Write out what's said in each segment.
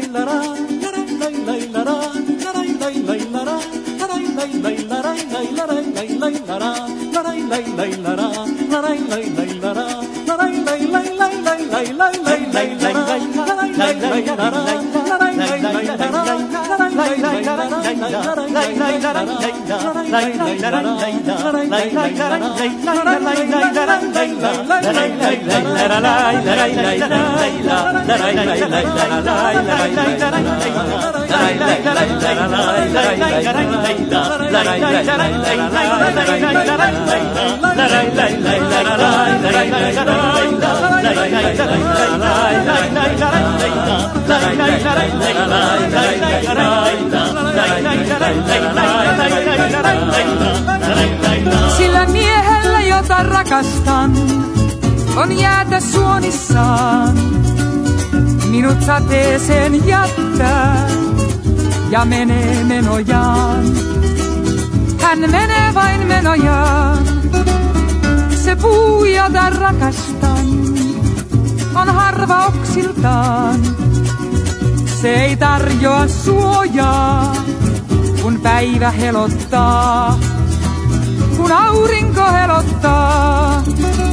Sillä miehellä, jota rakastan, on jäätä suonissaan. Minut sateeseen jättää ja menee menojaan. Hän menee vain menojaan. Se puu, jota rakastan, on harva oksiltaan. Se ei tarjoa suojaa, kun päivä helottaa, kun aurinko helottaa.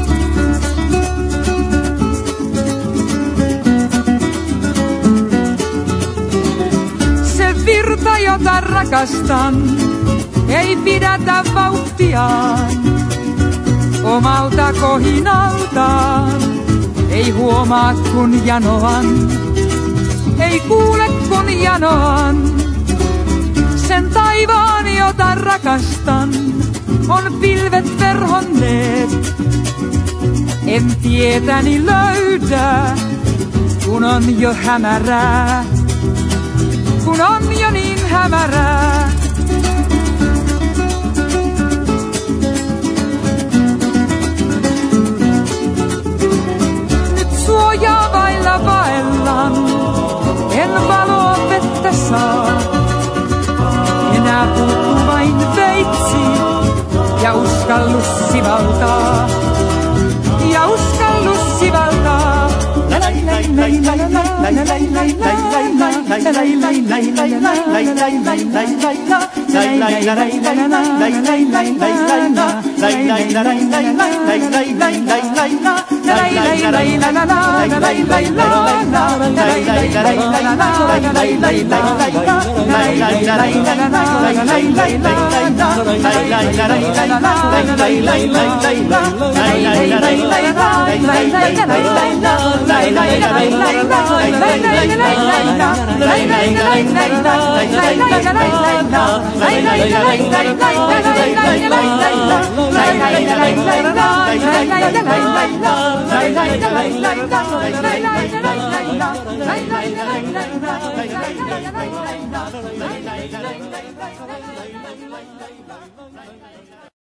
Se virta, jota rakastan, ei pidätä vauhtiaan. Omalta kohinaltaan ei huomaa kun janoan, ei kuule kun janoan. Sen taivaan, jota rakastan, on pilvet verhonneet. En tietäni löydä, kun on jo hämärää, kun on jo niin hämärää. Nyt suojaa vailla vaellan, en valoa vettä saa. Enää puuttuu vain veitsi ja uskallus sivaltaa, ja uskallus sivaltaa.